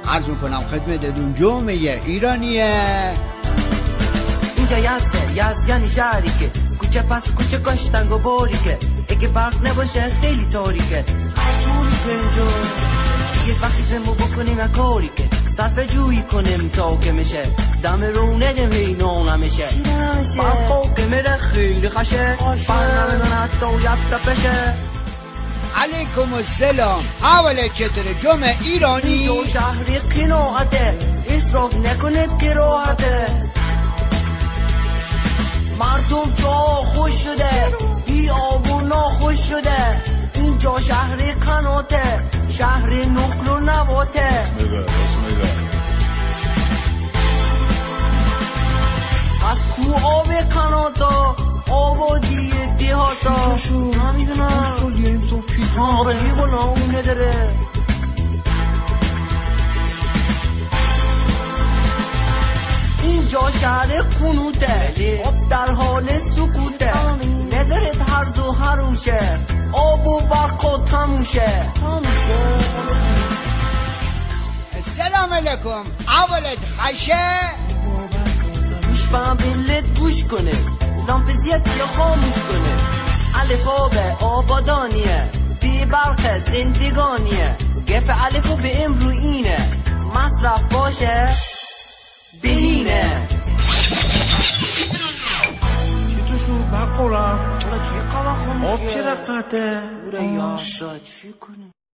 عرض میکنم خدمتتون جمعه ایرانیه. اینجا یزدیانی شهری که کوچه پس کوچه کاشتن و باری که اگه برق نباشه خیلی تاریکه. طوری که اینجا یه وقتی زمو بکنیم کاری که صرف جویی کنیم تا که میشه دم رو ندیم هی نانمشه برقا که میره خیلی خشه برنمه حتی یبتا پشه. علیکم السلام. اوله چطوره جمعه ایرانی؟ اینجا شهری قناعته اصراف نکنید که راحته. مردم جا خوش شده بیابونا خوش شده. اینجا شهر قناته شهر نقل و نباته. از کو آب قناتا آبادی دیهاتا نمیدونم آره لیوانا اون نداره. اینجا شهر قنوته آب در حال سکوته. نظرت هرز و حروشه آب و برقا تموشه. سلام علیکم. اولت خشه گوش بهم بلت گوش کنه لامپزیت یا خاموش کنه. الفا آبادانیه بی برق زندگانیه. گف الفا به امرو اینه مصرف باشه بینه. چی توشو برق رفت؟ چی قوا خاموشه آب چه رقته؟ بوره یاستا چی کنه؟